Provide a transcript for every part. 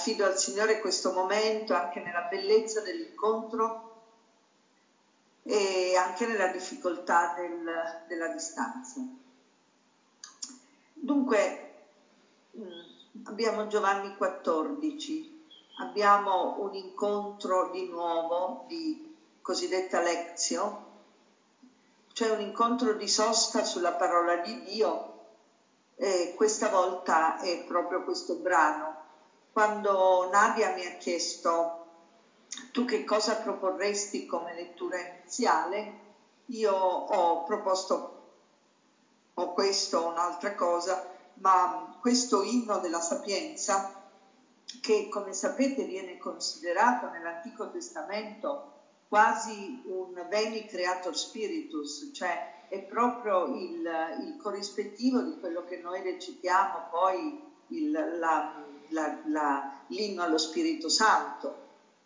affido al Signore questo momento anche nella bellezza dell'incontro e anche nella difficoltà della distanza. Dunque, abbiamo Giovanni 14, abbiamo un incontro di nuovo di cosiddetta lectio, cioè un incontro di sosta sulla parola di Dio, e questa volta è proprio questo brano. Quando Nadia mi ha chiesto tu che cosa proporresti come lettura iniziale, io ho proposto o questo o un'altra cosa, ma questo inno della sapienza, che come sapete viene considerato nell'Antico Testamento quasi un veni creator spiritus, cioè è proprio il corrispettivo di quello che noi recitiamo poi l'inno allo Spirito Santo.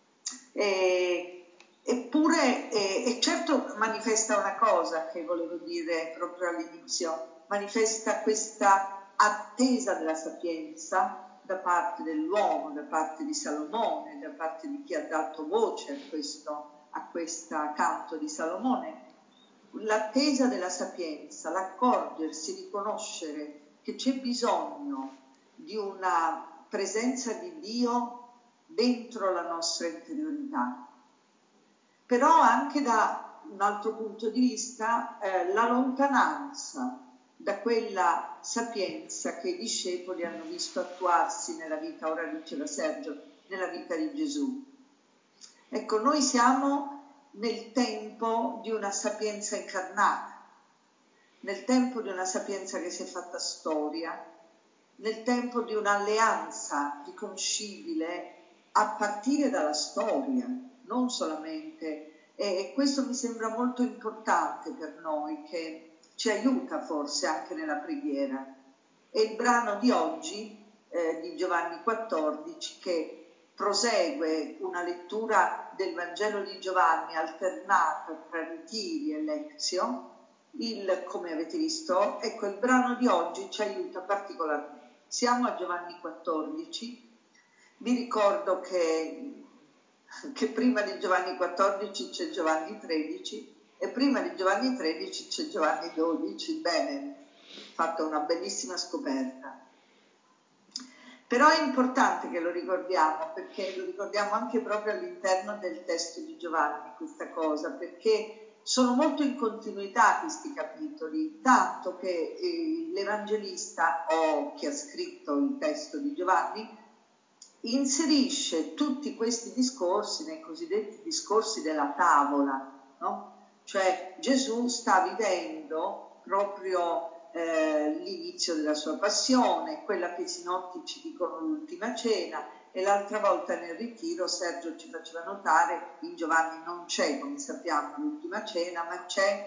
Eppure, certo manifesta una cosa che volevo dire proprio all'inizio, manifesta questa attesa della sapienza da parte dell'uomo, da parte di Salomone, da parte di chi ha dato voce a questo canto di Salomone. L'attesa della sapienza, l'accorgersi, riconoscere che c'è bisogno di una presenza di Dio dentro la nostra interiorità. Però anche da un altro punto di vista la lontananza da quella sapienza che i discepoli hanno visto attuarsi nella vita, ora diceva Sergio, nella vita di Gesù. Ecco, noi siamo nel tempo di una sapienza incarnata, nel tempo di una sapienza che si è fatta storia, nel tempo di un'alleanza riconoscibile a partire dalla storia, non solamente. E questo mi sembra molto importante per noi, che ci aiuta forse anche nella preghiera. È il brano di oggi di Giovanni 14 che prosegue una lettura del Vangelo di Giovanni alternata tra ritiri e lezio. Come avete visto, ecco, il brano di oggi ci aiuta particolarmente. Siamo a Giovanni 14, vi ricordo che prima di Giovanni 14 c'è Giovanni 13 e prima di Giovanni 13 c'è Giovanni 12, bene, fatto una bellissima scoperta. Però è importante che lo ricordiamo, perché lo ricordiamo anche proprio all'interno del testo di Giovanni, questa cosa, perché sono molto in continuità questi capitoli, tanto che l'Evangelista o chi ha scritto il testo di Giovanni inserisce tutti questi discorsi nei cosiddetti discorsi della tavola, no? Cioè Gesù sta vivendo proprio l'inizio della sua passione, quella che i sinottici dicono l'ultima cena, e l'altra volta nel ritiro Sergio ci faceva notare, in Giovanni non c'è, come sappiamo, l'ultima cena, ma c'è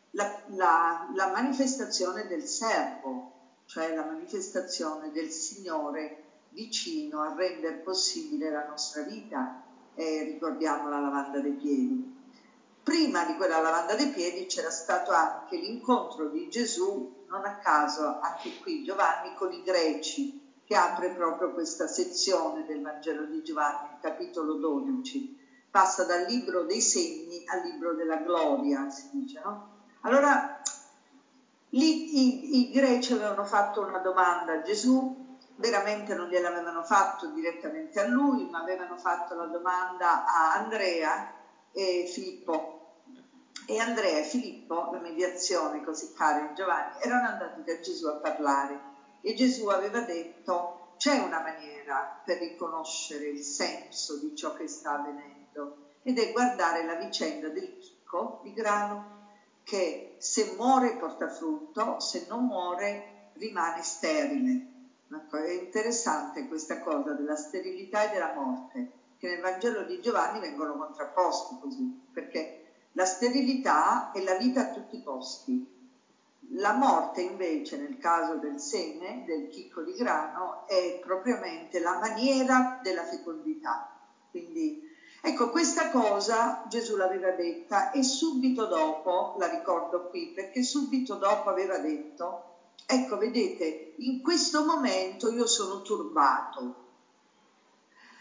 la manifestazione del servo, cioè la manifestazione del Signore vicino a rendere possibile la nostra vita. Ricordiamo la lavanda dei piedi. Prima di quella lavanda dei piedi c'era stato anche l'incontro di Gesù, non a caso anche qui Giovanni, con i greci, che apre proprio questa sezione del Vangelo di Giovanni, il capitolo 12. Passa dal libro dei segni al libro della gloria, si dice, no? Allora, lì i greci avevano fatto una domanda a Gesù, veramente non gliel'avevano fatto direttamente a lui, ma avevano fatto la domanda a Andrea e Filippo. E Andrea e Filippo, la mediazione così cara in Giovanni, erano andati da Gesù a parlare e Gesù aveva detto: c'è una maniera per riconoscere il senso di ciò che sta avvenendo, ed è guardare la vicenda del chicco di grano, che se muore porta frutto, se non muore rimane sterile. Ecco, è interessante questa cosa della sterilità e della morte, che nel Vangelo di Giovanni vengono contrapposti così, perché la sterilità è la vita a tutti i costi. La morte invece, nel caso del seme, del chicco di grano, è propriamente la maniera della fecondità. Quindi, ecco, questa cosa Gesù l'aveva detta e subito dopo, la ricordo qui, perché subito dopo aveva detto: ecco, vedete, in questo momento io sono turbato.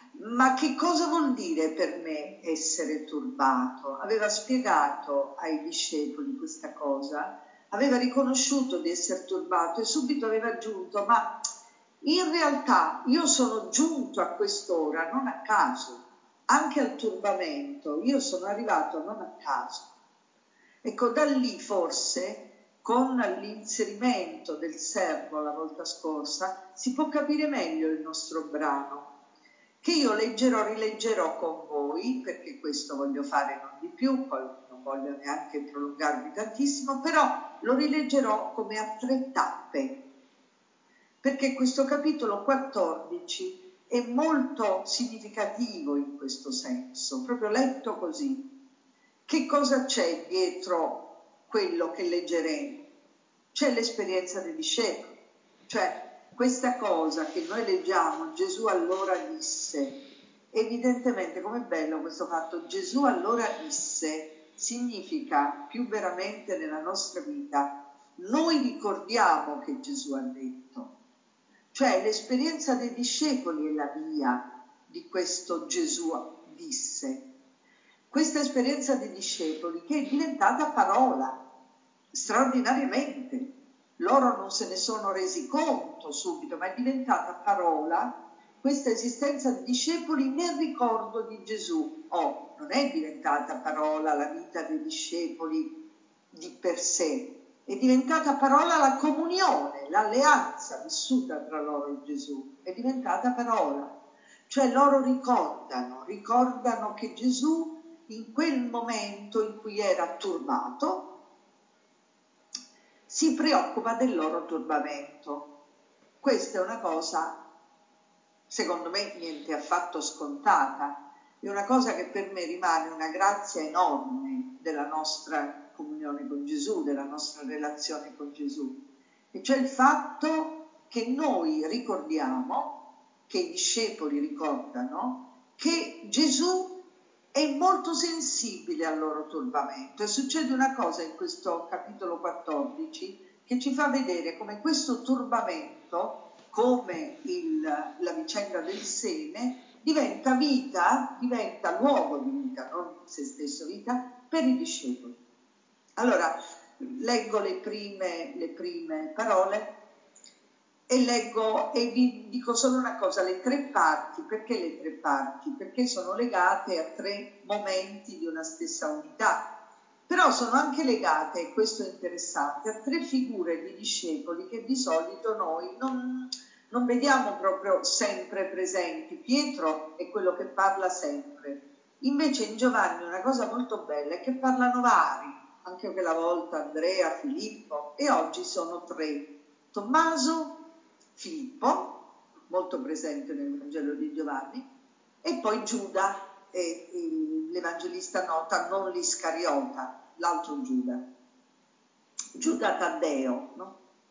Ma che cosa vuol dire per me essere turbato? Aveva spiegato ai discepoli questa cosa, aveva riconosciuto di essere turbato e subito aveva aggiunto: ma in realtà io sono giunto a quest'ora non a caso, anche al turbamento io sono arrivato non a caso. Ecco, da lì forse, con l'inserimento del servo la volta scorsa, si può capire meglio il nostro brano, che io leggerò, rileggerò con voi, perché questo voglio fare, non di più, poi non voglio neanche prolungarmi tantissimo, però lo rileggerò come a 3 tappe, perché questo capitolo 14 è molto significativo in questo senso, proprio letto così. Che cosa c'è dietro quello che leggeremo? C'è l'esperienza dei discepoli, cioè questa cosa che noi leggiamo, Gesù allora disse, evidentemente, com'è bello questo fatto, Gesù allora disse, significa più veramente nella nostra vita, noi ricordiamo che Gesù ha detto, cioè l'esperienza dei discepoli è la via di questo Gesù disse. Questa esperienza dei discepoli che è diventata parola, straordinariamente. Loro non se ne sono resi conto subito, ma è diventata parola questa esistenza di discepoli nel ricordo di Gesù. Oh, non è diventata parola la vita dei discepoli di per sé, è diventata parola la comunione, l'alleanza vissuta tra loro e Gesù, è diventata parola. Cioè loro ricordano che Gesù in quel momento in cui era turbato si preoccupa del loro turbamento. Questa è una cosa, secondo me, niente affatto scontata, è una cosa che per me rimane una grazia enorme della nostra comunione con Gesù, della nostra relazione con Gesù, e cioè il fatto che noi ricordiamo, che i discepoli ricordano, che Gesù è molto sensibile al loro turbamento, e succede una cosa in questo capitolo 14 che ci fa vedere come questo turbamento, come la vicenda del seme, diventa vita, diventa luogo di vita, non se stesso vita, per i discepoli. Allora, leggo le prime parole e leggo e vi dico solo una cosa, le 3 parti. Perché le 3 parti? Perché sono legate a 3 momenti di una stessa unità, però sono anche legate, e questo è interessante, a 3 figure di discepoli che di solito noi non vediamo proprio sempre presenti. Pietro è quello che parla sempre, invece in Giovanni una cosa molto bella è che parlano vari, anche quella volta Andrea, Filippo, e oggi sono 3, Tommaso, Filippo, molto presente nel Vangelo di Giovanni, e poi Giuda, e l'Evangelista nota non l'Iscariota, l'altro Giuda, Giuda Taddeo, no?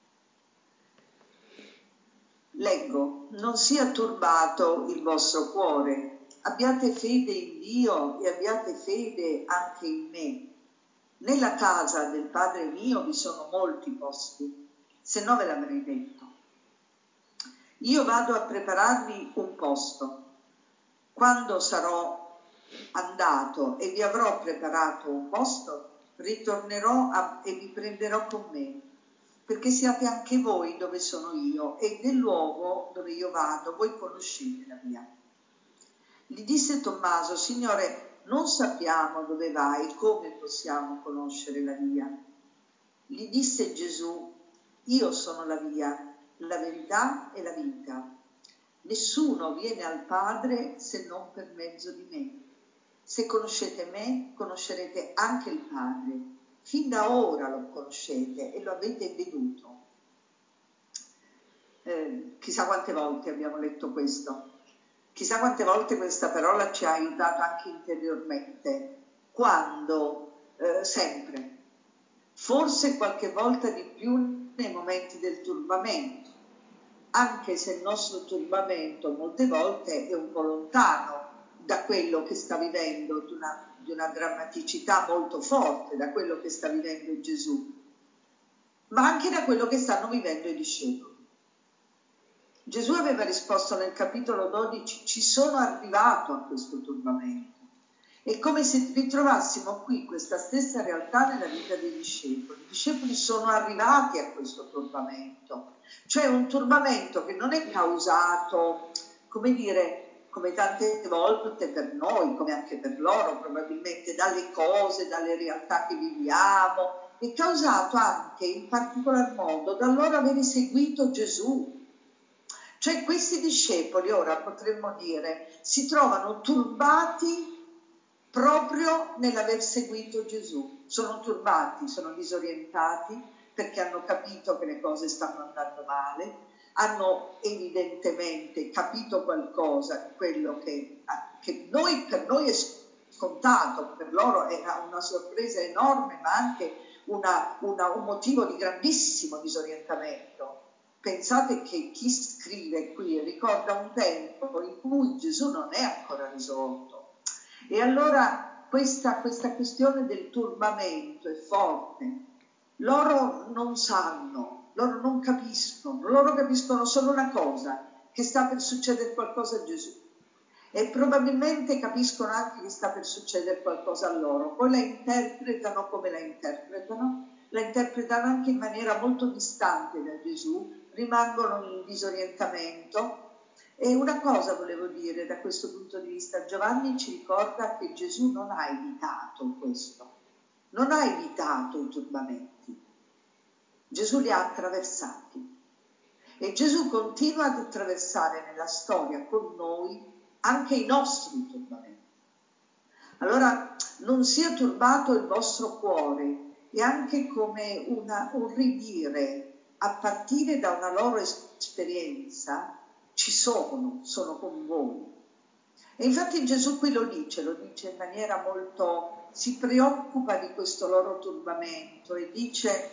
Leggo, non sia turbato il vostro cuore, abbiate fede in Dio e abbiate fede anche in me. Nella casa del Padre mio vi sono molti posti, se no ve l'avrei detto. Io vado a prepararvi un posto. Quando sarò andato e vi avrò preparato un posto, ritornerò e vi prenderò con me, perché siate anche voi dove sono io, e del luogo dove io vado voi conoscete la via. Gli disse Tommaso, Signore, non sappiamo dove vai, come possiamo conoscere la via? Gli disse Gesù, io sono la via, la verità e la vita. Nessuno viene al Padre se non per mezzo di me. Se conoscete me, conoscerete anche il Padre. Fin da ora lo conoscete e lo avete veduto. Chissà quante volte abbiamo letto questo. Chissà quante volte questa parola ci ha aiutato anche interiormente. Quando? Sempre. Forse qualche volta di più nei momenti del turbamento, anche se il nostro turbamento molte volte è un po' lontano da quello che sta vivendo, di una drammaticità molto forte, da quello che sta vivendo Gesù, ma anche da quello che stanno vivendo i discepoli. Gesù aveva risposto nel capitolo 12, ci sono arrivato a questo turbamento. È come se ritrovassimo qui questa stessa realtà nella vita dei discepoli. I discepoli sono arrivati a questo turbamento, cioè un turbamento che non è causato, come dire, come tante volte per noi, come anche per loro probabilmente, dalle cose, dalle realtà che viviamo, è causato anche in particolar modo dal loro avere seguito Gesù. Cioè questi discepoli, ora potremmo dire, si trovano turbati proprio nell'aver seguito Gesù. Sono turbati, sono disorientati perché hanno capito che le cose stanno andando male, hanno evidentemente capito qualcosa di quello che per noi è scontato, per loro era una sorpresa enorme, ma anche un motivo di grandissimo disorientamento. Pensate che chi scrive qui ricorda un tempo in cui Gesù non è ancora risorto. E allora questa questione del turbamento è forte. Loro non sanno, loro non capiscono, loro capiscono solo una cosa, che sta per succedere qualcosa a Gesù. E probabilmente capiscono anche che sta per succedere qualcosa a loro. Poi la interpretano come la interpretano anche in maniera molto distante da Gesù, rimangono in disorientamento. E una cosa volevo dire da questo punto di vista, Giovanni ci ricorda che Gesù non ha evitato questo, non ha evitato i turbamenti, Gesù li ha attraversati e Gesù continua ad attraversare nella storia con noi anche i nostri turbamenti. Allora non sia turbato il vostro cuore, è anche come un ridire a partire da una loro esperienza, ci sono con voi. E infatti Gesù qui lo dice in maniera molto, si preoccupa di questo loro turbamento e dice,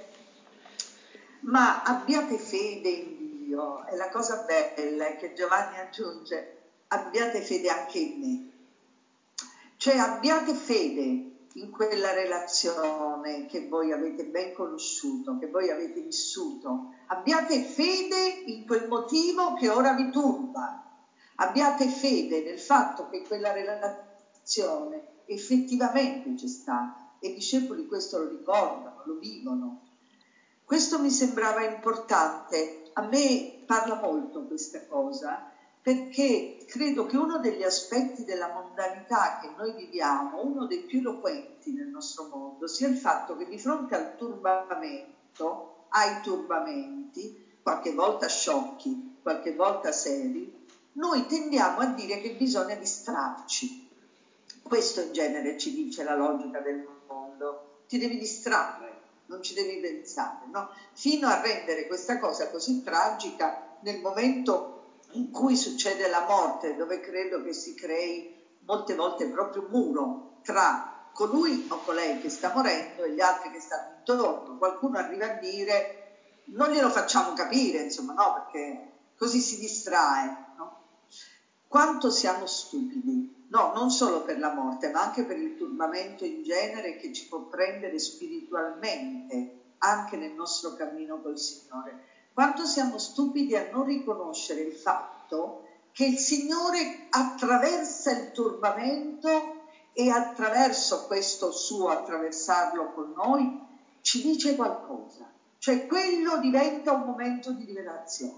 ma abbiate fede in Dio. E la cosa bella è che Giovanni aggiunge, abbiate fede anche in me. Cioè abbiate fede in quella relazione che voi avete ben conosciuto, che voi avete vissuto. Abbiate fede in quel motivo che ora vi turba. Abbiate fede nel fatto che quella relazione effettivamente c'è stata. E i discepoli questo lo ricordano, lo vivono. Questo mi sembrava importante. A me parla molto questa cosa, perché credo che uno degli aspetti della mondanità che noi viviamo, uno dei più eloquenti nel nostro mondo, sia il fatto che di fronte al turbamento, ai turbamenti, qualche volta sciocchi, qualche volta seri, noi tendiamo a dire che bisogna distrarci. Questo in genere ci dice la logica del mondo. Ti devi distrarre, non ci devi pensare, no? Fino a rendere questa cosa così tragica nel momento in cui succede la morte, dove credo che si crei molte volte proprio un muro tra colui o colei che sta morendo e gli altri che stanno intorno. Qualcuno arriva a dire non glielo facciamo capire, insomma, no, perché così si distrae, no? Quanto siamo stupidi, no, non solo per la morte, ma anche per il turbamento in genere che ci può prendere spiritualmente, anche nel nostro cammino col Signore. Quanto siamo stupidi a non riconoscere il fatto che il Signore attraversa il turbamento e attraverso questo suo attraversarlo con noi ci dice qualcosa. Cioè quello diventa un momento di rivelazione.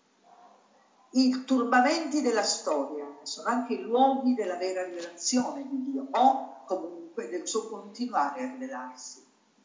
I turbamenti della storia sono anche i luoghi della vera rivelazione di Dio o comunque del suo continuare a rivelarsi.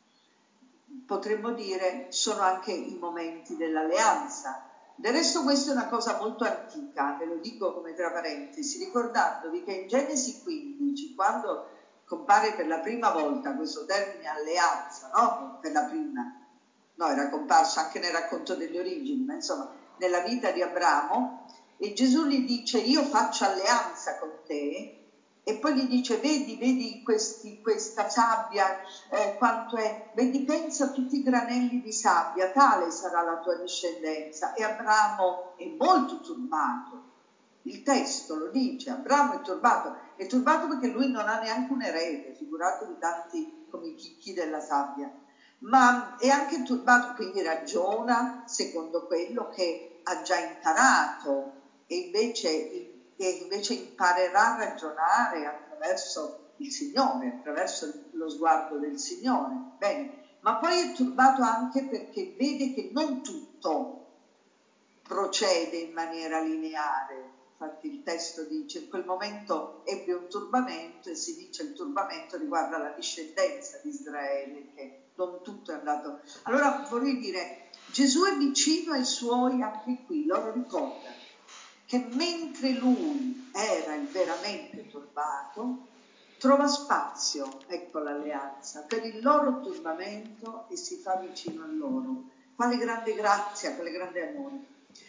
Potremmo dire sono anche i momenti dell'alleanza. Del resto questa è una cosa molto antica, ve lo dico come tra parentesi, ricordandovi che in Genesi 15, quando compare per la prima volta questo termine alleanza, no? Per la prima, no, era comparso anche nel racconto delle origini, ma insomma nella vita di Abramo, e Gesù gli dice io faccio alleanza con te, e poi gli dice vedi questa sabbia, quanto è, vedi, pensa a tutti i granelli di sabbia, tale sarà la tua discendenza. E Abramo è molto turbato, il testo lo dice, Abramo è turbato perché lui non ha neanche un erede, figuratevi tanti come i chicchi della sabbia, ma è anche turbato, quindi ragiona secondo quello che ha già imparato e invece imparerà a ragionare attraverso il Signore, attraverso lo sguardo del Signore. Bene, ma poi è turbato anche perché vede che non tutto procede in maniera lineare. Infatti il testo dice: in quel momento ebbe un turbamento, e si dice il turbamento riguarda la discendenza di Israele, che non tutto è andato. Allora vorrei dire, Gesù è vicino ai suoi anche qui, loro ricordano che mentre lui era il veramente turbato, trova spazio, ecco l'alleanza, per il loro turbamento e si fa vicino a loro. Quale grande grazia, quale grande amore.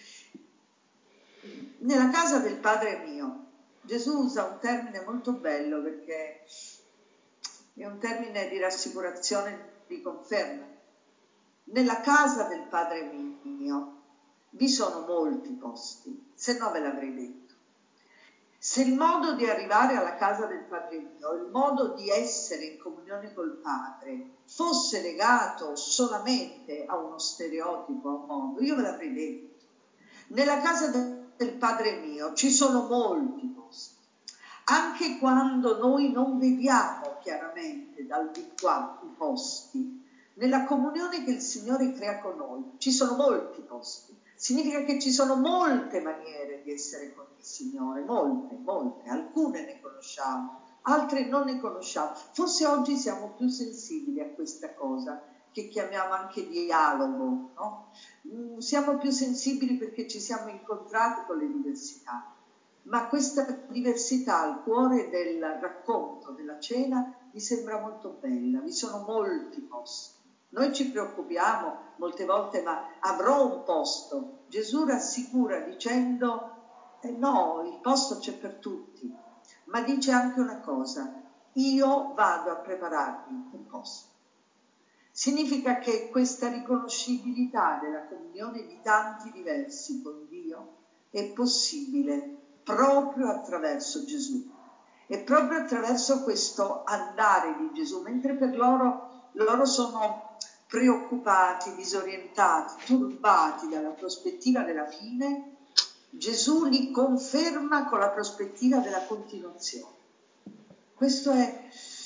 Nella casa del Padre mio, Gesù usa un termine molto bello perché è un termine di rassicurazione, di conferma. Nella casa del Padre mio vi sono molti posti, se no ve l'avrei detto. Se il modo di arrivare alla casa del Padre mio, il modo di essere in comunione col Padre, fosse legato solamente a uno stereotipo, a un modo, io ve l'avrei detto. Nella casa del Padre mio ci sono molti posti, anche quando noi non vediamo chiaramente dal di qua i posti. Nella comunione che il Signore crea con noi ci sono molti posti. Significa che ci sono molte maniere di essere con il Signore, molte, alcune ne conosciamo, altre non ne conosciamo. Forse oggi siamo più sensibili a questa cosa, che chiamiamo anche dialogo, no? Siamo più sensibili perché ci siamo incontrati con le diversità, ma questa diversità al cuore del racconto, della cena, mi sembra molto bella. Vi sono molti posti. Noi ci preoccupiamo molte volte, ma avrò un posto. Gesù rassicura dicendo no, il posto c'è per tutti, ma dice anche una cosa: io vado a prepararvi un posto. Significa che questa riconoscibilità della comunione di tanti diversi con Dio è possibile proprio attraverso Gesù e proprio attraverso questo andare di Gesù, mentre per loro sono preoccupati, disorientati, turbati dalla prospettiva della fine, Gesù li conferma con la prospettiva della continuazione. Questo è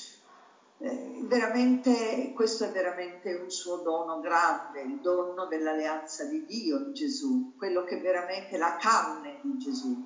veramente un suo dono grande, il dono dell'alleanza di Dio in Gesù, quello che è veramente la carne di Gesù.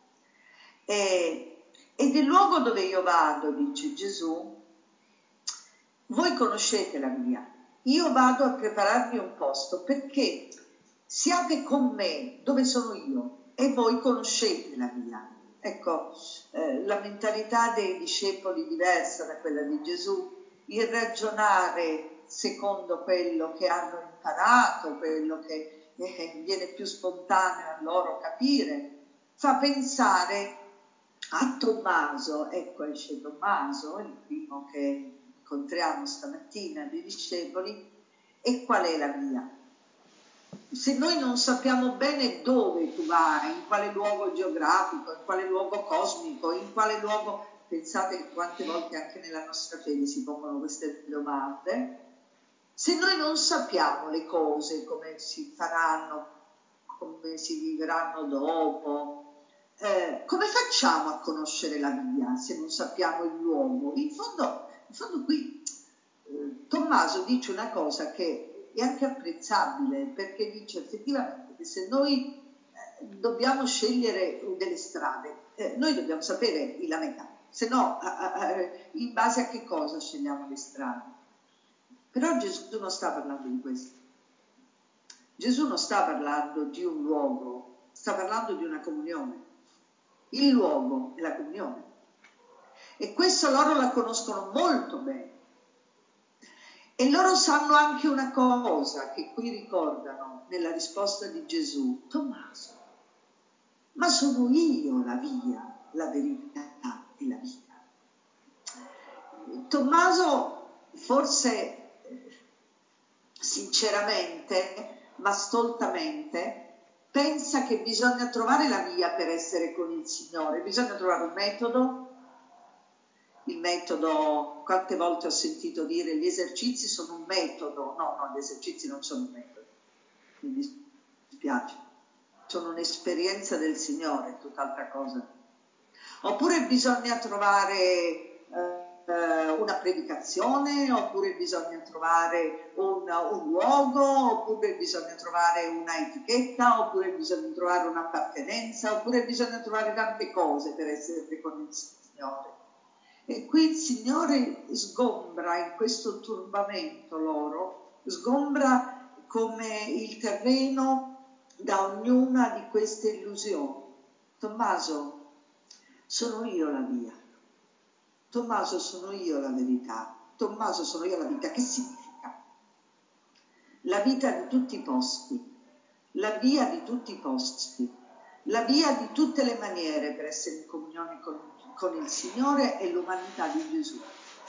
E del luogo dove io vado, dice Gesù, voi conoscete la mia, io vado a prepararvi un posto perché siate con me dove sono io e voi conoscete la mia. Ecco, la mentalità dei discepoli diversa da quella di Gesù, il ragionare secondo quello che hanno imparato, quello che viene più spontaneo a loro capire, fa pensare a Tommaso. Ecco, esce Tommaso, il primo che incontriamo stamattina dei discepoli. E qual è la via? Se noi non sappiamo bene dove tu vai, in quale luogo geografico, in quale luogo cosmico, in quale luogo, pensate quante volte anche nella nostra fede si pongono queste domande, se noi non sappiamo le cose, come si faranno, come si vivranno dopo, come facciamo a conoscere la via se non sappiamo il luogo? In fondo qui Tommaso dice una cosa che è anche apprezzabile, perché dice effettivamente che se noi dobbiamo scegliere delle strade, noi dobbiamo sapere la metà, se no in base a che cosa scegliamo le strade. Però Gesù non sta parlando di questo. Gesù non sta parlando di un luogo, sta parlando di una comunione. Il luogo è la comunione. E questo loro la conoscono molto bene. E loro sanno anche una cosa che qui ricordano nella risposta di Gesù: Tommaso, ma sono io la via, la verità e la vita. Tommaso forse sinceramente, ma stoltamente, pensa che bisogna trovare la via per essere con il Signore, bisogna trovare un metodo. Il metodo, quante volte ho sentito dire gli esercizi sono un metodo. No, gli esercizi non sono un metodo, mi dispiace. sono un'esperienza del Signore, tutt'altra cosa. Oppure bisogna trovare una predicazione, oppure bisogna trovare un luogo, oppure bisogna trovare una etichetta, oppure bisogna trovare un'appartenenza, oppure bisogna trovare tante cose per essere con il Signore. E qui il Signore sgombra in questo turbamento loro, sgombra come il terreno da ognuna di queste illusioni. Tommaso, sono io la via. Tommaso, sono io la verità. Tommaso, sono io la vita. Che significa? La vita di tutti i posti, la via di tutti i posti, la via di tutte le maniere per essere in comunione con il Signore e l'umanità di Gesù.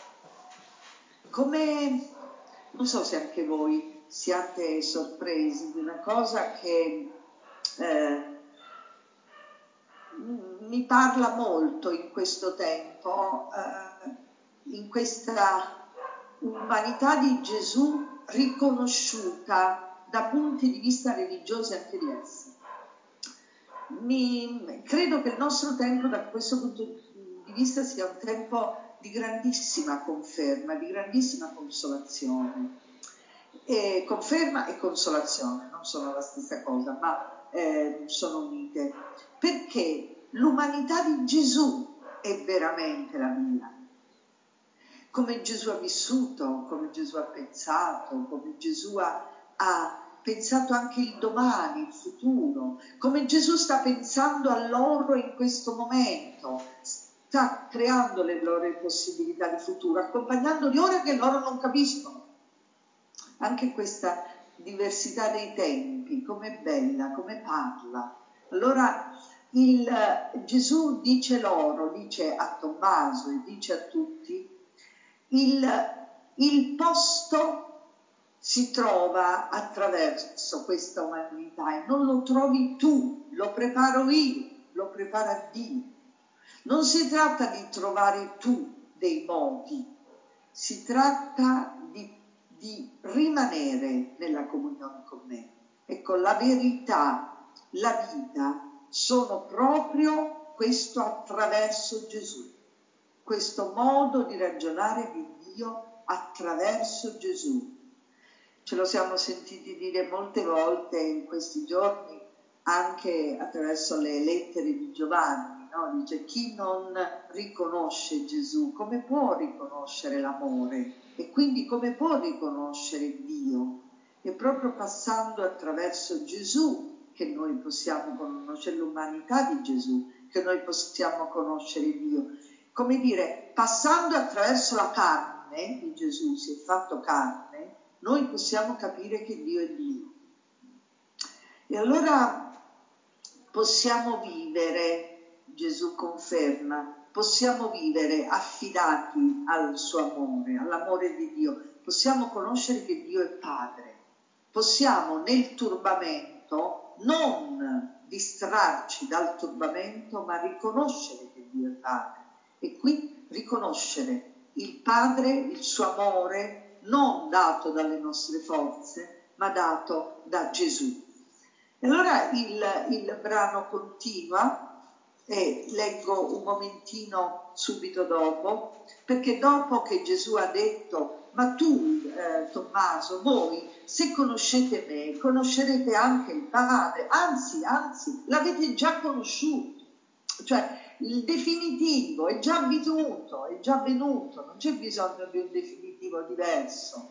Come, non so se anche voi siate sorpresi di una cosa che mi parla molto in questo tempo, in questa umanità di Gesù riconosciuta da punti di vista religiosi anche diversi. Credo che il nostro tempo da questo punto di vista sia un tempo di grandissima conferma, di grandissima consolazione. Conferma e consolazione non sono la stessa cosa, ma sono unite, perché l'umanità di Gesù è veramente la via. Come Gesù ha vissuto, come Gesù ha pensato, come Gesù ha pensato anche il domani, il futuro, come Gesù sta pensando a loro in questo momento, sta creando le loro possibilità di futuro, accompagnandoli ora che loro non capiscono. Anche questa diversità dei tempi, com'è bella, come parla. Allora Gesù dice loro, dice a Tommaso e dice a tutti, il posto si trova attraverso questa umanità e non lo trovi tu, lo preparo io, lo prepara Dio. Non si tratta di trovare tu dei modi, si tratta di rimanere nella comunione con me. Ecco, la verità, la vita sono proprio questo attraverso Gesù, questo modo di ragionare di Dio attraverso Gesù. Ce lo siamo sentiti dire molte volte in questi giorni, anche attraverso le lettere di Giovanni, no? Dice: chi non riconosce Gesù, come può riconoscere l'amore? E quindi come può riconoscere Dio? È proprio passando attraverso Gesù che noi possiamo conoscere l'umanità di Gesù, che noi possiamo conoscere Dio. Come dire, passando attraverso la carne di Gesù, si è fatto carne, noi possiamo capire che Dio è Dio. E allora possiamo vivere, Gesù conferma, possiamo vivere affidati al suo amore, all'amore di Dio. Possiamo conoscere che Dio è Padre. Possiamo nel turbamento non distrarci dal turbamento, ma riconoscere che Dio è Padre. E qui riconoscere il Padre, il suo amore, non dato dalle nostre forze, ma dato da Gesù. E allora il brano continua, e leggo un momentino subito dopo, perché dopo che Gesù ha detto: ma tu, Tommaso, voi, se conoscete me, conoscerete anche il Padre, anzi, l'avete già conosciuto. Cioè, il definitivo è già venuto, non c'è bisogno di un definitivo diverso.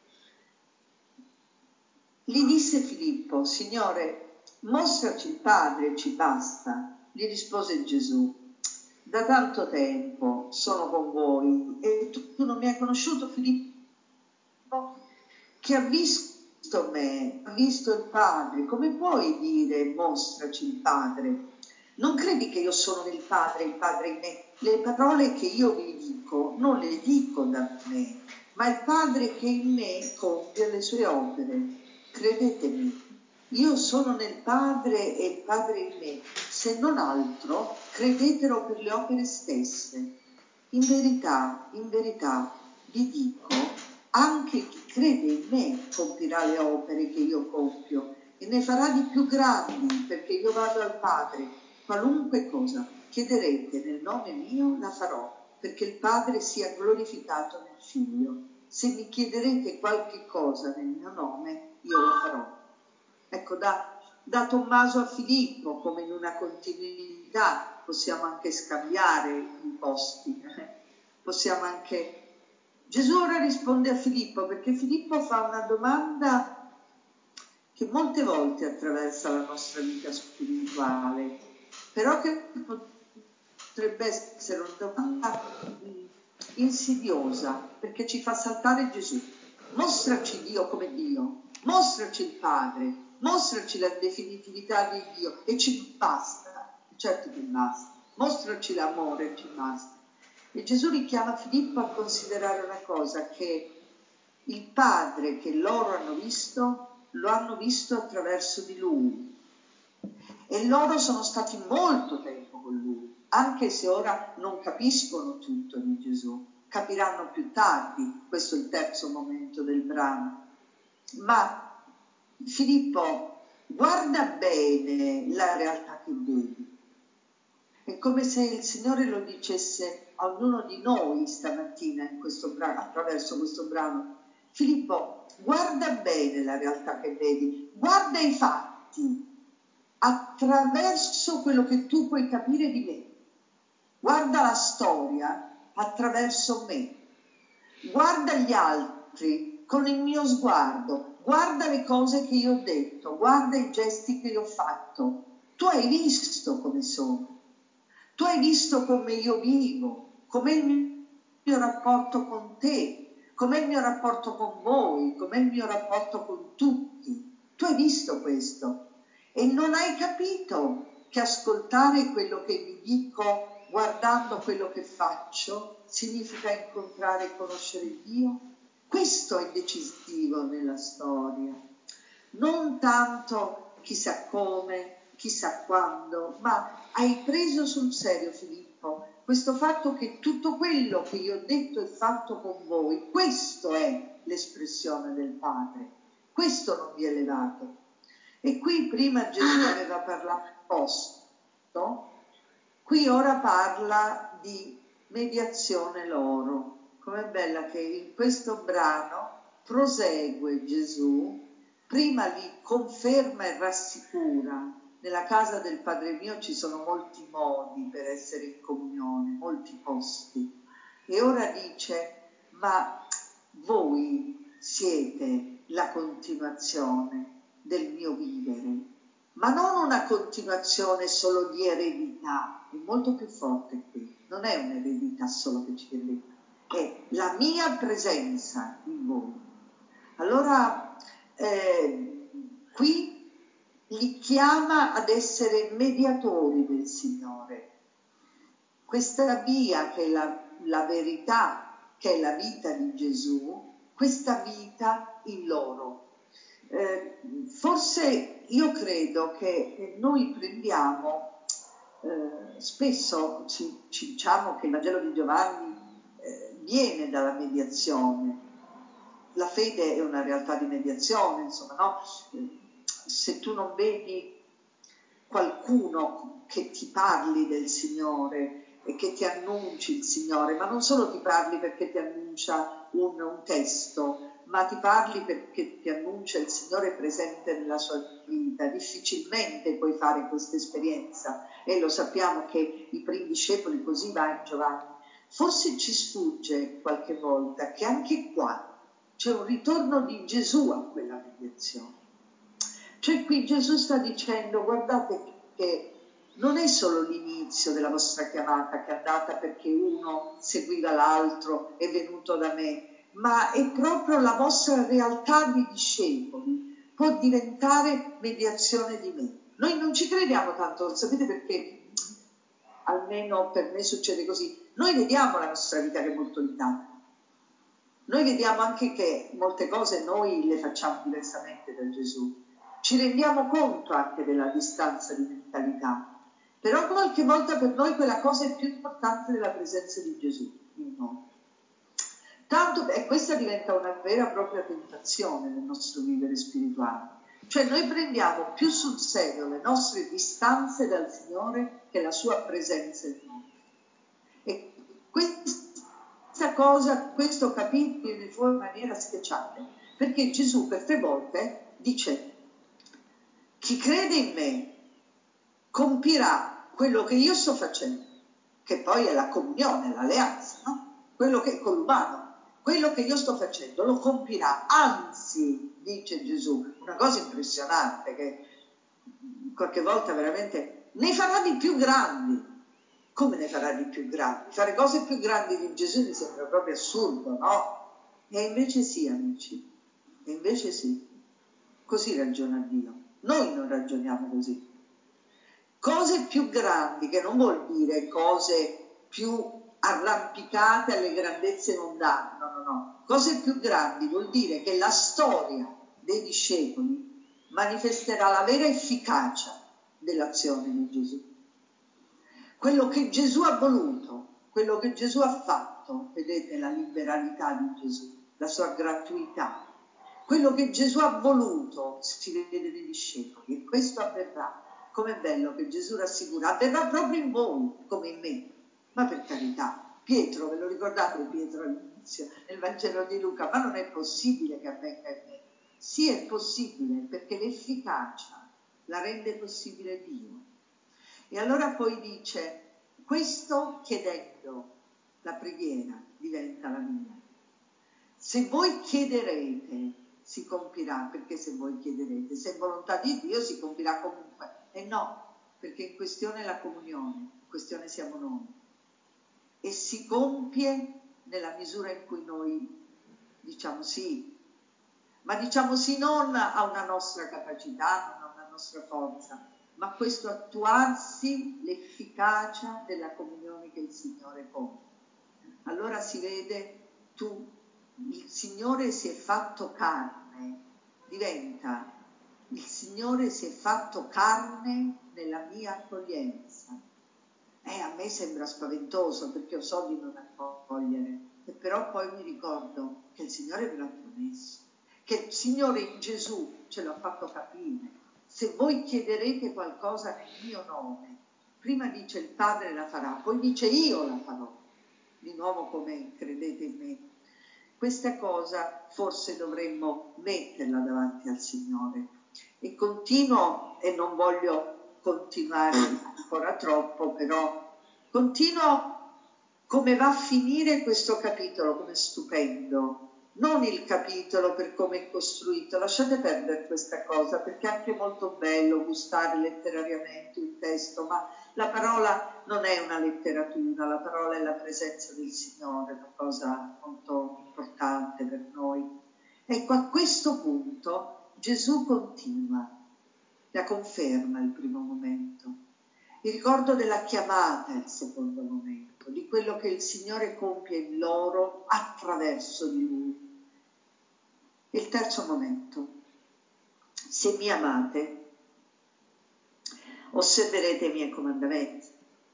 Gli disse Filippo: Signore, mostraci il Padre, ci basta. Gli rispose Gesù: da tanto tempo sono con voi e tu non mi hai conosciuto, Filippo? Chi ha visto me, ha visto il Padre. Come puoi dire mostraci il Padre? Non credi che io sono nel Padre e il Padre in me? Le parole che io vi dico non le dico da me, ma il Padre che in me compie le sue opere. Credetemi, io sono nel Padre e il Padre in me. Se non altro, credetelo per le opere stesse. In verità, vi dico, anche chi crede in me compirà le opere che io compio, e ne farà di più grandi, perché io vado al Padre. Qualunque cosa chiederete nel nome mio la farò, perché il Padre sia glorificato nel Figlio. Se mi chiederete qualche cosa nel mio nome, io la farò. Ecco, da Tommaso a Filippo, come in una continuità, possiamo anche scambiare i posti. Possiamo anche... Gesù ora risponde a Filippo, perché Filippo fa una domanda che molte volte attraversa la nostra vita spirituale, però che potrebbe essere una domanda insidiosa, perché ci fa saltare Gesù. Mostraci Dio come Dio, mostraci il Padre, mostraci la definitività di Dio, e ci basta, certo che basta, mostraci l'amore, ci basta. E Gesù richiama Filippo a considerare una cosa, che il Padre che loro hanno visto, lo hanno visto attraverso di Lui. E loro sono stati molto tempo con Lui, anche se ora non capiscono tutto di Gesù. Capiranno più tardi, questo è il terzo momento del brano. Ma Filippo, guarda bene la realtà che vedi. È come se il Signore lo dicesse a ognuno di noi stamattina in questo brano, attraverso questo brano. Filippo, guarda bene la realtà che vedi, guarda i fatti attraverso quello che tu puoi capire di me. Guarda la storia attraverso me. Guarda gli altri con il mio sguardo. Guarda le cose che io ho detto. Guarda i gesti che io ho fatto. Tu hai visto come sono. Tu hai visto come io vivo, com'è il mio rapporto con te, com'è il mio rapporto con voi, com'è il mio rapporto con tutti. Tu hai visto questo e non hai capito che ascoltare quello che vi dico guardando quello che faccio significa incontrare e conoscere Dio? Questo è decisivo nella storia. Non tanto chissà come, chissà quando, ma hai preso sul serio, Filippo, questo fatto che tutto quello che io ho detto e fatto con voi, questo è l'espressione del Padre, questo non vi è levato. E qui prima Gesù aveva parlato di posto, qui ora parla di mediazione loro. Com'è bella che in questo brano prosegue Gesù, prima li conferma e rassicura. Nella casa del Padre mio ci sono molti modi per essere in comunione, molti posti. E ora dice, ma voi siete la continuazione del mio vivere, ma non una continuazione solo di eredità, è molto più forte qui, non è un'eredità solo che ci viene detta, è la mia presenza in voi. Allora, qui li chiama ad essere mediatori del Signore. Questa via che è la verità, che è la vita di Gesù, questa vita in loro. Forse io credo che noi prendiamo, spesso ci diciamo che il Vangelo di Giovanni viene dalla mediazione. La fede è una realtà di mediazione, insomma, no? Se tu non vedi qualcuno che ti parli del Signore e che ti annunci il Signore, ma non solo ti parli perché ti annuncia un testo, ma ti parli perché ti annuncia il Signore presente nella sua vita. Difficilmente puoi fare questa esperienza e lo sappiamo che i primi discepoli, così va in Giovanni. Forse ci sfugge qualche volta che anche qua c'è un ritorno di Gesù a quella mediazione. Cioè qui Gesù sta dicendo, guardate che non è solo l'inizio della vostra chiamata che è andata perché uno seguiva l'altro, è venuto da me, ma è proprio la vostra realtà di discepoli, può diventare mediazione di me. Noi non ci crediamo tanto, sapete perché? Almeno per me succede così. Noi vediamo la nostra vita che è molto limitata. Noi vediamo anche che molte cose noi le facciamo diversamente da Gesù. Ci rendiamo conto anche della distanza di mentalità. Però qualche volta per noi quella cosa è più importante della presenza di Gesù in noi. Tanto, e questa diventa una vera e propria tentazione nel nostro vivere spirituale. Cioè noi prendiamo più sul serio le nostre distanze dal Signore che la sua presenza in noi. E questa cosa, questo capitolo viene fuori in maniera speciale, perché Gesù per 3 volte dice: chi crede in me compirà quello che io sto facendo, che poi è la comunione, l'alleanza, no? Quello che con l'umano, quello che io sto facendo lo compirà, anzi, dice Gesù, una cosa impressionante che qualche volta veramente ne farà di più grandi. Come ne farà di più grandi? Fare cose più grandi di Gesù mi sembra proprio assurdo, no? E invece sì, amici, e invece sì. Così ragiona Dio. Noi non ragioniamo così. Cose più grandi, che non vuol dire cose più arrampicate alle grandezze mondane, no. Cose più grandi vuol dire che la storia dei discepoli manifesterà la vera efficacia dell'azione di Gesù. Quello che Gesù ha voluto, quello che Gesù ha fatto, vedete la liberalità di Gesù, la sua gratuità. Quello che Gesù ha voluto si vede nei discepoli e questo avverrà. Com'è bello che Gesù rassicura, avverrà proprio in voi come in me. Ma per carità, Pietro, ve lo ricordate Pietro all'inizio, nel Vangelo di Luca, ma non è possibile che avvenga in me. Sì, è possibile, perché l'efficacia la rende possibile Dio. E allora poi dice, questo chiedendo, la preghiera diventa la mia. Se voi chiederete, si compirà, perché se voi chiederete, se è volontà di Dio si compirà comunque. E no, perché in questione è la comunione, in questione siamo noi. E si compie nella misura in cui noi diciamo sì, ma diciamo sì non a una nostra capacità, non a una nostra forza, ma questo attuarsi l'efficacia della comunione che il Signore compie. Allora si vede, il Signore si è fatto carne, diventa il Signore si è fatto carne nella mia accoglienza. A me sembra spaventoso perché io so di non accogliere, e però poi mi ricordo che il Signore me l'ha promesso, che il Signore in Gesù ce l'ha fatto capire. Se voi chiederete qualcosa nel mio nome, prima dice il Padre la farà, poi dice io la farò. Di nuovo come credete in me. Questa cosa forse dovremmo metterla davanti al Signore. E continuo, e non voglio continuare ancora troppo, però continuo come va a finire questo capitolo, come stupendo. Non il capitolo per come è costruito, lasciate perdere questa cosa, perché è anche molto bello gustare letterariamente un testo, ma la parola non è una letteratura, la parola è la presenza del Signore, una cosa molto importante per noi. Ecco, a questo punto Gesù continua, la conferma il primo momento, il ricordo della chiamata è il secondo momento, di quello che il Signore compie in loro attraverso di Lui. Il terzo momento, se mi amate, osserverete i miei comandamenti.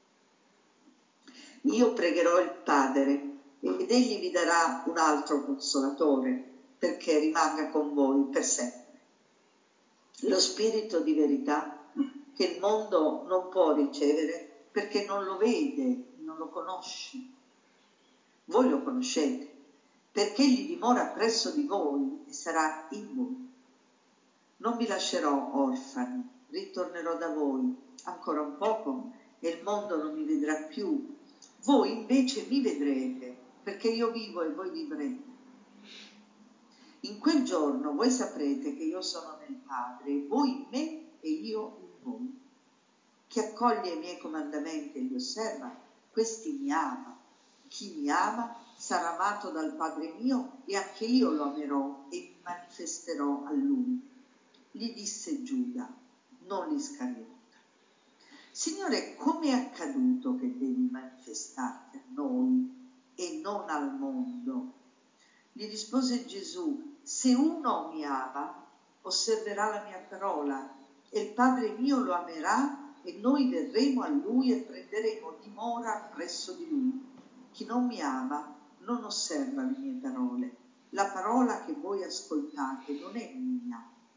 Io pregherò il Padre ed egli vi darà un altro consolatore perché rimanga con voi per sempre. Lo Spirito di verità che il mondo non può ricevere perché non lo vede, non lo conosce. Voi lo conoscete perché egli dimora presso di voi e sarà in voi. Non vi lascerò orfani, ritornerò da voi ancora un poco e il mondo non mi vedrà più. Voi invece mi vedrete, perché io vivo e voi vivrete. In quel giorno voi saprete che io sono nel Padre, voi in me e io in voi. Chi accoglie i miei comandamenti e li osserva, questi mi ama. Chi mi ama sarà amato dal Padre mio e anche io lo amerò e mi manifesterò a lui. Gli disse Giuda, non l'Iscariota. Signore, come è accaduto che devi manifestarti a noi e non al mondo? Gli rispose Gesù, se uno mi ama, osserverà la mia parola e il Padre mio lo amerà e noi verremo a lui e prenderemo dimora presso di lui. Chi non mi ama non osserva le mie parole. La parola che voi ascoltate non è mia,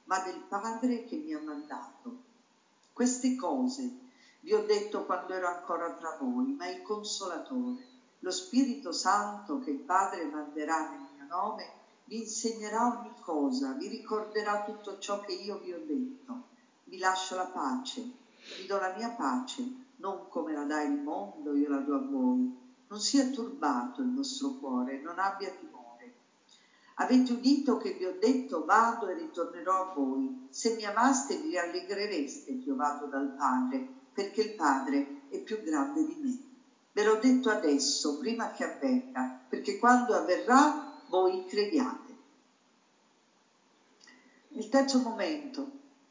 ma del Padre che mi ha mandato. Queste cose vi ho detto quando ero ancora tra voi, ma il Consolatore, lo Spirito Santo che il Padre manderà nel mio nome, vi insegnerà ogni cosa, vi ricorderà tutto ciò che io vi ho detto. Vi lascio la pace, vi do la mia pace, non come la dà il mondo, io la do a voi. Non sia turbato il vostro cuore, non abbia timore. Avete udito che vi ho detto, vado e ritornerò a voi. Se mi amaste vi rallegrereste che io vado dal Padre, perché il Padre è più grande di me. Ve l'ho detto adesso, prima che avvenga, perché quando avverrà voi crediate. Il terzo momento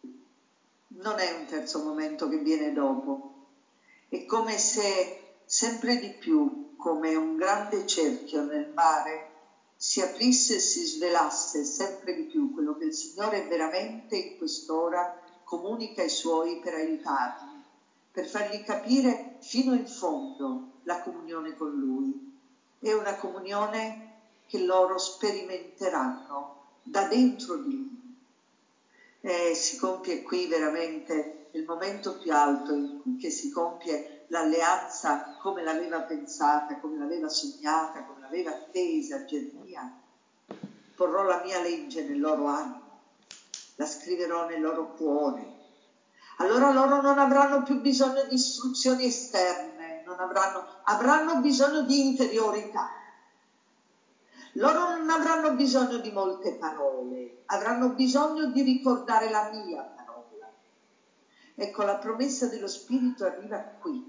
non è un terzo momento che viene dopo. È come se sempre di più, come un grande cerchio nel mare, si aprisse e si svelasse sempre di più quello che il Signore veramente in quest'ora comunica ai Suoi per aiutarli, per fargli capire fino in fondo la comunione con Lui. È una comunione che loro sperimenteranno da dentro di Lui. Si compie qui veramente il momento più alto in cui che si compie l'alleanza come l'aveva pensata, come l'aveva sognata, come l'aveva attesa Geremia. Porrò la mia legge nel loro animo, la scriverò nel loro cuore. Allora loro non avranno più bisogno di istruzioni esterne, avranno bisogno di interiorità. Loro non avranno bisogno di molte parole, avranno bisogno di ricordare la mia parola. Ecco, la promessa dello Spirito arriva qui.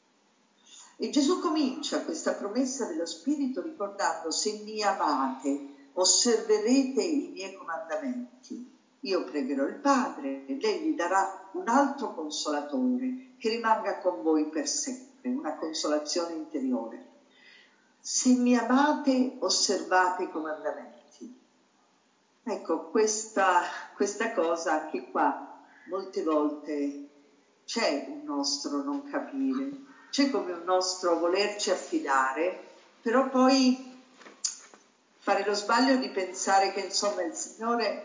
E Gesù comincia questa promessa dello Spirito ricordando: se mi amate, osserverete i miei comandamenti. Io pregherò il Padre e lei vi darà un altro consolatore che rimanga con voi per sempre, una consolazione interiore. Se mi amate, osservate i comandamenti. Ecco, questa cosa anche qua, molte volte c'è un nostro non capire, c'è come un nostro volerci affidare, però poi fare lo sbaglio di pensare che insomma il Signore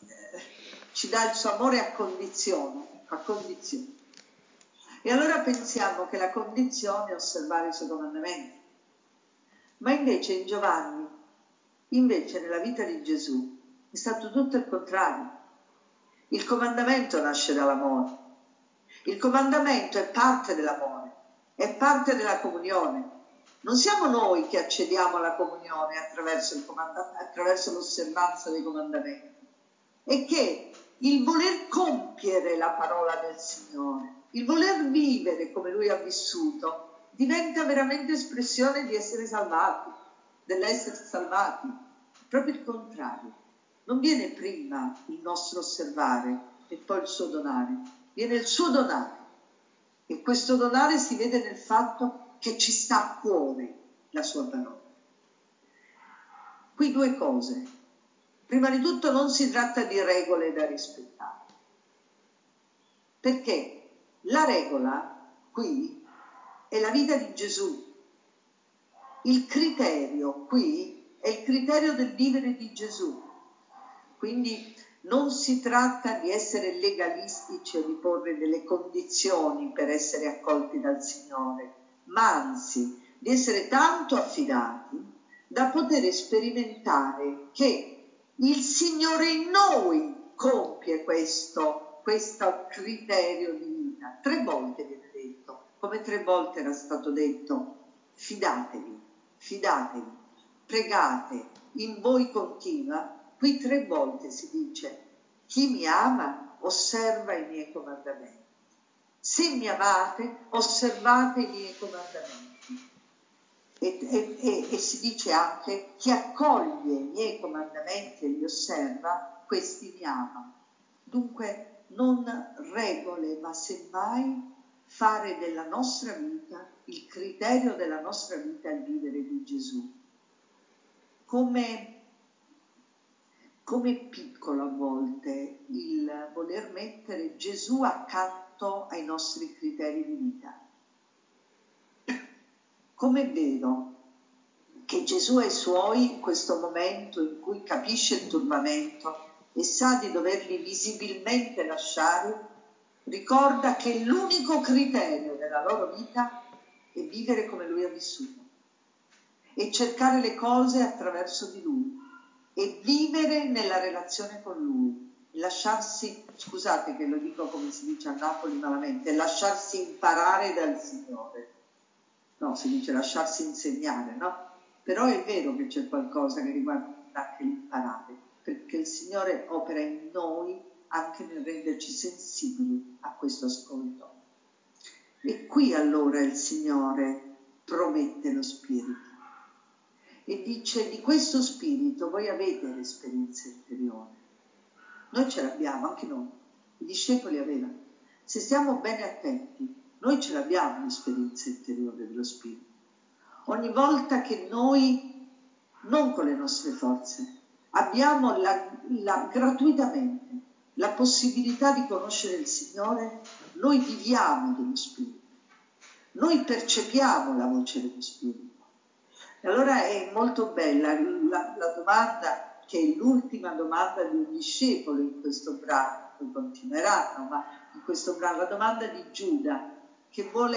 ci dà il suo amore a condizione, ecco, a condizione. E allora pensiamo che la condizione è osservare i suoi comandamenti. Ma invece in Giovanni, nella vita di Gesù, è stato tutto il contrario. Il comandamento nasce dall'amore. Il comandamento è parte dell'amore, è parte della comunione. Non siamo noi che accediamo alla comunione attraverso l'osservanza dei comandamenti. È che il voler compiere la parola del Signore, il voler vivere come Lui ha vissuto, diventa veramente espressione di essere salvati, dell'essere salvati. Proprio il contrario. Non viene prima il nostro osservare e poi il suo donare, viene il suo donare. E questo donare si vede nel fatto che ci sta a cuore la sua parola. Qui due cose. Prima di tutto non si tratta di regole da rispettare. Perché la regola qui è la vita di Gesù. Il criterio qui è il criterio del vivere di Gesù. Quindi non si tratta di essere legalistici o di porre delle condizioni per essere accolti dal Signore, ma anzi di essere tanto affidati da poter sperimentare che il Signore in noi compie questo criterio di vita. 3 volte viene detto, come 3 volte era stato detto: fidatevi, pregate, in voi continua. Qui 3 volte si dice: chi mi ama osserva i miei comandamenti. Se mi amate, osservate i miei comandamenti. E si dice anche: chi accoglie i miei comandamenti e li osserva, questi mi ama. Dunque non regole, ma semmai fare della nostra vita, il criterio della nostra vita è il vivere di Gesù. Come piccolo a volte il voler mettere Gesù accanto ai nostri criteri di vita. Com'è vero che Gesù ai suoi in questo momento in cui capisce il turbamento e sa di doverli visibilmente lasciare, ricorda che l'unico criterio della loro vita è vivere come lui ha vissuto e cercare le cose attraverso di lui e vivere nella relazione con lui, lasciarsi, scusate che lo dico come si dice a Napoli malamente, lasciarsi imparare dal Signore. No, si dice lasciarsi insegnare, no? Però è vero che c'è qualcosa che riguarda anche l'imparare, perché il Signore opera in noi anche nel renderci sensibili a questo ascolto. E qui allora il Signore promette lo Spirito e dice: di questo Spirito voi avete l'esperienza interiore. Noi ce l'abbiamo, anche noi, i discepoli avevano. Se stiamo bene attenti, noi ce l'abbiamo l'esperienza interiore dello Spirito. Ogni volta che noi, non con le nostre forze, abbiamo gratuitamente la possibilità di conoscere il Signore, noi viviamo dello Spirito. Noi percepiamo la voce dello Spirito. E allora è molto bella la domanda, che è l'ultima domanda di un discepolo in questo brano, poi continueranno, ma in questo brano, la domanda di Giuda, che vuole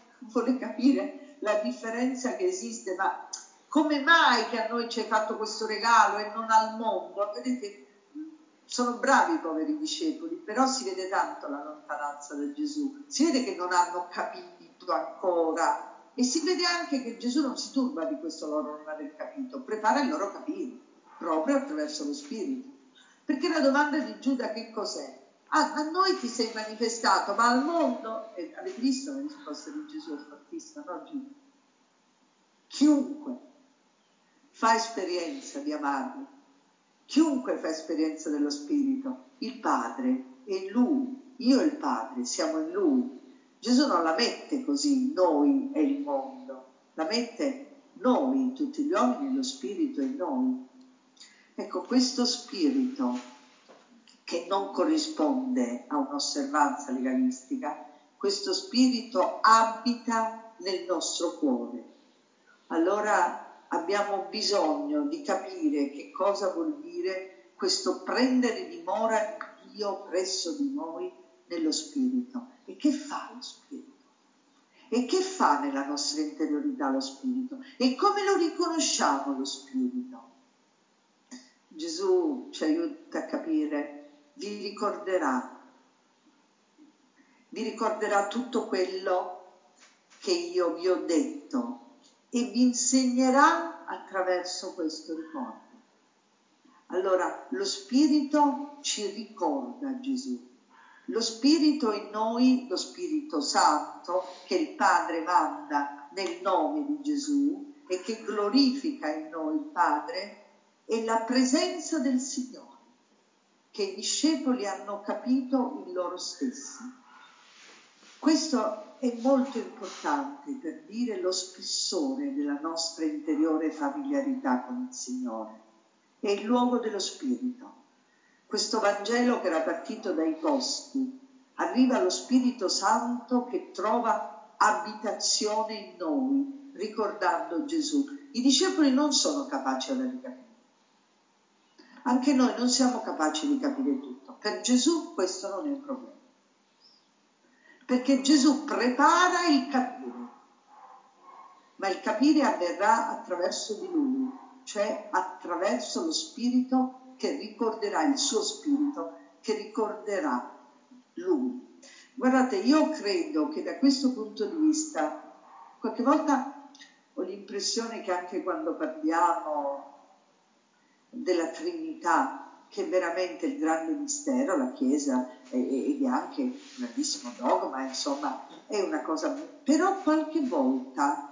capire la differenza che esiste, ma come mai che a noi ci hai fatto questo regalo e non al mondo? Vedete, sono bravi i poveri discepoli, però si vede tanto la lontananza da Gesù, si vede che non hanno capito ancora e si vede anche che Gesù non si turba di questo loro non aver capito, prepara il loro capire, proprio attraverso lo Spirito. Perché la domanda di Giuda che cos'è? Ah, a noi ti sei manifestato, ma al mondo? E avete visto la risposta di Gesù è fortissima, no Giuda? Chiunque fa esperienza di amarlo, chiunque fa esperienza dello Spirito, il Padre è in Lui, io e il Padre siamo in Lui. Gesù non la mette così, noi e il mondo, la mette noi, tutti gli uomini, lo Spirito è in noi. Ecco, questo Spirito che non corrisponde a un'osservanza legalistica, questo Spirito abita nel nostro cuore. Allora abbiamo bisogno di capire che cosa vuol dire questo prendere dimora di Dio presso di noi nello Spirito. E che fa lo Spirito? E che fa nella nostra interiorità lo Spirito? E come lo riconosciamo lo Spirito? Gesù ci aiuta a capire, vi ricorderà tutto quello che io vi ho detto e vi insegnerà attraverso questo ricordo. Allora, lo Spirito ci ricorda Gesù. Lo Spirito in noi, lo Spirito Santo, che il Padre manda nel nome di Gesù e che glorifica in noi il Padre, è la presenza del Signore, che i discepoli hanno capito in loro stessi. Questo è molto importante per dire lo spessore della nostra interiore familiarità con il Signore. È il luogo dello Spirito. Questo Vangelo che era partito dai posti arriva allo Spirito Santo che trova abitazione in noi, ricordando Gesù. I discepoli non sono capaci ora di capire. Anche noi non siamo capaci di capire tutto. Per Gesù questo non è un problema. Perché Gesù prepara il capire, ma il capire avverrà attraverso di Lui, cioè attraverso lo Spirito che ricorderà, il suo Spirito che ricorderà Lui. Guardate, io credo che da questo punto di vista, qualche volta ho l'impressione che anche quando parliamo della Trinità, che è veramente il grande mistero, la Chiesa, ed è anche un grandissimo dogma, insomma, è una cosa. Però qualche volta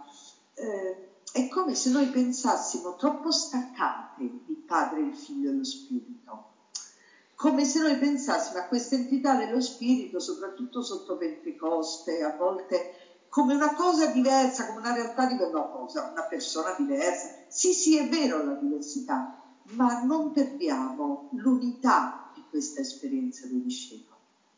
è come se noi pensassimo troppo staccati il Padre, il Figlio e lo Spirito. Come se noi pensassimo a questa entità dello Spirito, soprattutto sotto Pentecoste, a volte come una cosa diversa, come una realtà diversa, una persona diversa. Sì, è vero la diversità, ma non perdiamo l'unità di questa esperienza dei discepoli.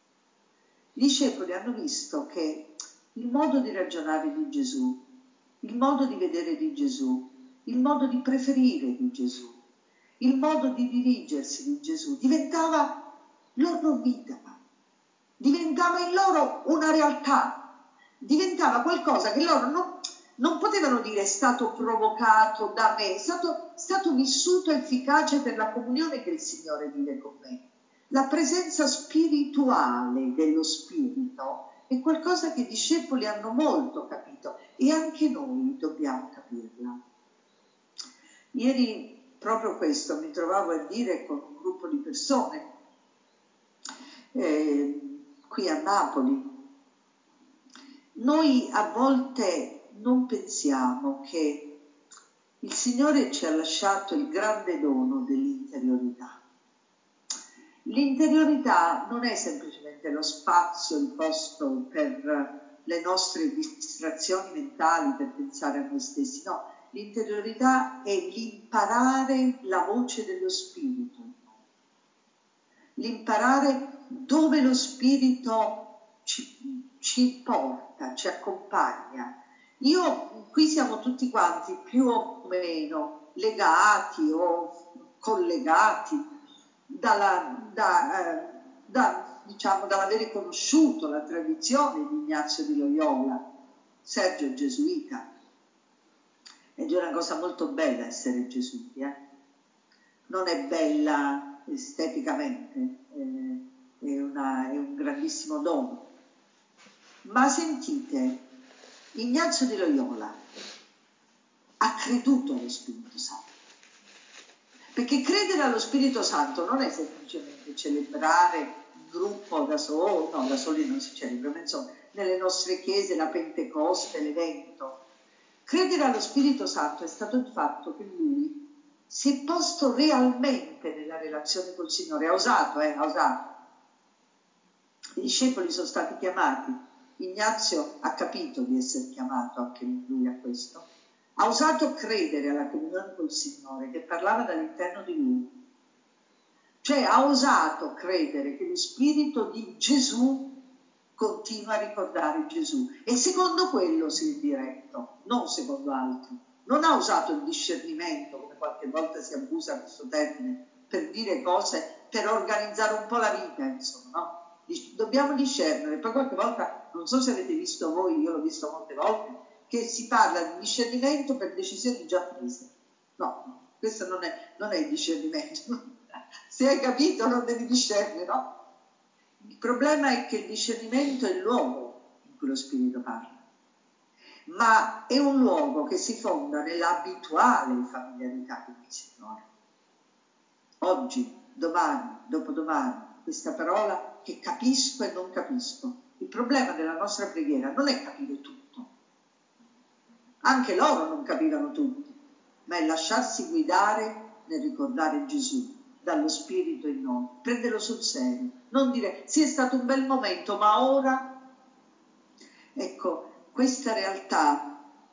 I discepoli hanno visto che il modo di ragionare di Gesù, il modo di vedere di Gesù, il modo di preferire di Gesù, il modo di dirigersi di Gesù diventava loro vita, diventava in loro una realtà, diventava qualcosa che loro non potevano dire è stato provocato da me, è stato vissuto efficace per la comunione che il Signore vive con me. La presenza spirituale dello Spirito è qualcosa che i discepoli hanno molto capito e anche noi dobbiamo capirla. Ieri proprio questo mi trovavo a dire con un gruppo di persone qui a Napoli. Noi a volte non pensiamo che il Signore ci ha lasciato il grande dono dell'interiorità. L'interiorità non è semplicemente lo spazio, il posto per le nostre distrazioni mentali, per pensare a noi stessi, no. L'interiorità è l'imparare la voce dello Spirito, l'imparare dove lo Spirito ci porta, ci accompagna. Qui siamo tutti quanti più o meno legati o collegati dall'avere conosciuto la tradizione di Ignazio di Loyola, Sergio Gesuita. Ed è una cosa molto bella essere gesuiti, non è bella esteticamente, è un grandissimo dono. Ma sentite, Ignazio di Loyola ha creduto allo Spirito Santo, perché credere allo Spirito Santo non è semplicemente celebrare il gruppo da solo, no, da soli non si celebra, ma insomma, nelle nostre chiese la Pentecoste, l'evento. Credere allo Spirito Santo è stato il fatto che lui si è posto realmente nella relazione col Signore, ha osato. I discepoli sono stati chiamati, Ignazio ha capito di essere chiamato anche lui a questo, ha osato credere alla comunione col Signore che parlava dall'interno di lui, cioè ha osato credere che lo Spirito di Gesù continua a ricordare Gesù e secondo quello si è diretto, non secondo altro. Non ha usato il discernimento, come qualche volta si abusa questo termine, per dire cose, per organizzare un po' la vita, insomma, no? Dobbiamo discernere. Poi qualche volta, non so se avete visto voi, io l'ho visto molte volte, che si parla di discernimento per decisioni già prese. No, questo non è il discernimento. Se hai capito non devi discernere, no? Il problema è che il discernimento è il luogo in cui lo Spirito parla, ma è un luogo che si fonda nell'abituale familiarità con il Signore. Oggi, domani, dopodomani, questa parola che capisco e non capisco. Il problema della nostra preghiera non è capire tutto. Anche loro non capivano tutto, ma è lasciarsi guidare nel ricordare Gesù dallo Spirito in noi, prenderlo sul serio, non dire sì è stato un bel momento, ma ora, ecco, questa realtà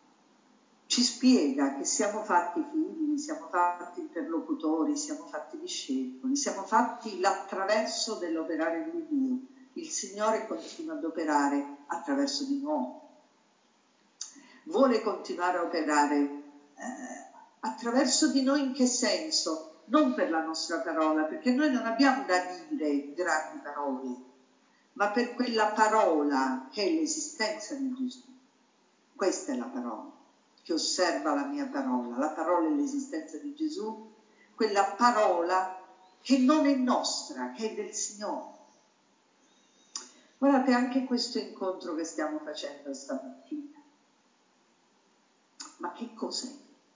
ci spiega che siamo fatti figli, siamo fatti interlocutori, siamo fatti discepoli, siamo fatti l'attraverso dell'operare di Dio. Il Signore continua ad operare attraverso di noi. Vuole continuare a operare attraverso di noi in che senso? Non per la nostra parola, perché noi non abbiamo da dire grandi parole, ma per quella parola che è l'esistenza di Gesù. Questa è la parola, che osserva la mia parola. La parola è l'esistenza di Gesù, quella parola che non è nostra, che è del Signore. Guardate, anche questo incontro che stiamo facendo stamattina, ma che cos'è?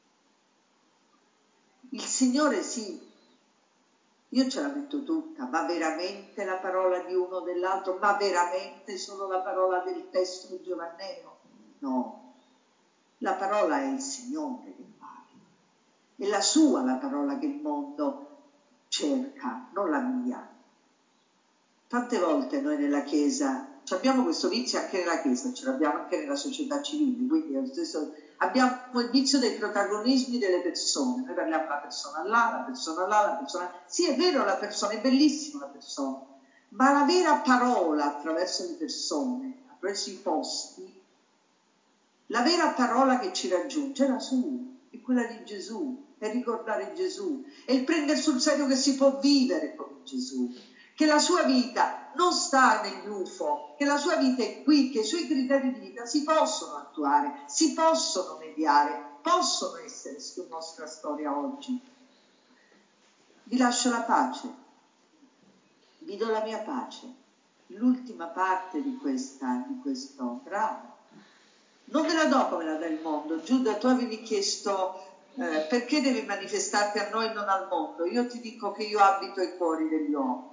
Il Signore sì, io ce la metto tutta, ma veramente la parola di uno o dell'altro, ma veramente solo la parola del testo giovanneo? No, la parola è il Signore che parla, è la sua la parola che il mondo cerca, non la mia. Tante volte noi nella Chiesa abbiamo questo vizio, anche nella Chiesa, ce l'abbiamo anche nella società civile, quindi è lo stesso, abbiamo il vizio dei protagonismi delle persone. Noi parliamo della persona là, la persona là, la persona là. Sì, è vero, la persona è bellissima, la persona, ma la vera parola attraverso le persone, attraverso i posti, la vera parola che ci raggiunge è la sua, è quella di Gesù, è ricordare Gesù, è il prendere sul serio che si può vivere come Gesù, che la sua vita non sta negli UFO, che la sua vita è qui, che i suoi criteri di vita si possono attuare, si possono mediare, possono essere nostra storia oggi. Vi lascio la pace, vi do la mia pace. L'ultima parte di questo brano non ve la do come la dà il mondo. Giuda, tu avevi chiesto perché devi manifestarti a noi e non al mondo. Io ti dico che io abito i cuori degli uomini.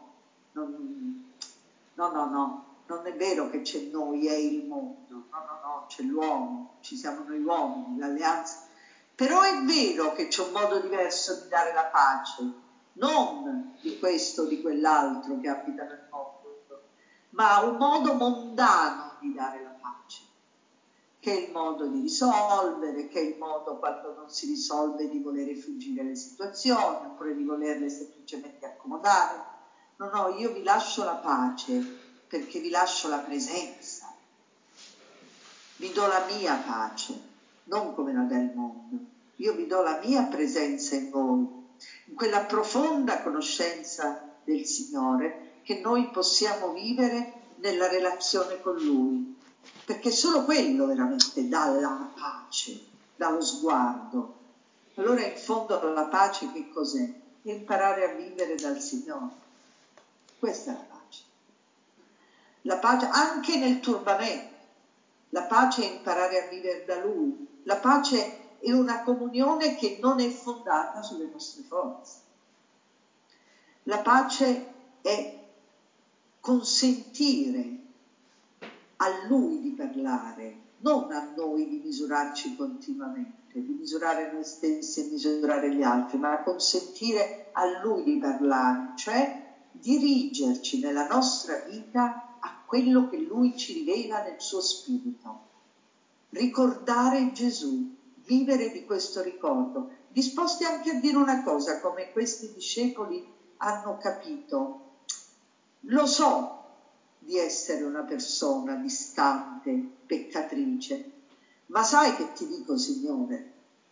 No, non è vero che c'è noi e il mondo. No, c'è l'uomo, ci siamo noi uomini, l'alleanza. Però è vero che c'è un modo diverso di dare la pace, non di questo o di quell'altro che abita nel mondo, ma un modo mondano di dare la pace, che è il modo di risolvere, che è il modo, quando non si risolve, di volere fuggire le situazioni oppure di volerle semplicemente accomodare. No, io vi lascio la pace perché vi lascio la presenza, vi do la mia pace, non come la dà il mondo. Io vi do la mia presenza in voi, in quella profonda conoscenza del Signore che noi possiamo vivere nella relazione con Lui, perché solo quello veramente dà la pace, dà lo sguardo. Allora in fondo la pace che cos'è? È imparare a vivere dal Signore. Questa è la pace. La pace anche nel turbamento. La pace è imparare a vivere da Lui. La pace è una comunione che non è fondata sulle nostre forze. La pace è consentire a Lui di parlare, non a noi di misurarci continuamente, di misurare noi stessi e misurare gli altri, ma consentire a Lui di parlare, cioè dirigerci nella nostra vita a quello che Lui ci rivela nel suo spirito. Ricordare Gesù, vivere di questo ricordo, disposti anche a dire una cosa, come questi discepoli hanno capito. Lo so di essere una persona distante, peccatrice, ma sai che ti dico, Signore?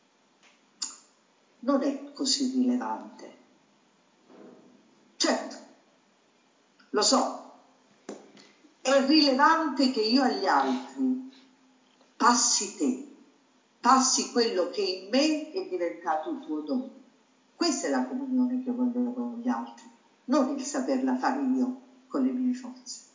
Non è così rilevante. Certo, lo so, è rilevante che io agli altri passi te, passi quello che in me è diventato il tuo dono. Questa è la comunione che voglio con gli altri, non il saperla fare io con le mie forze.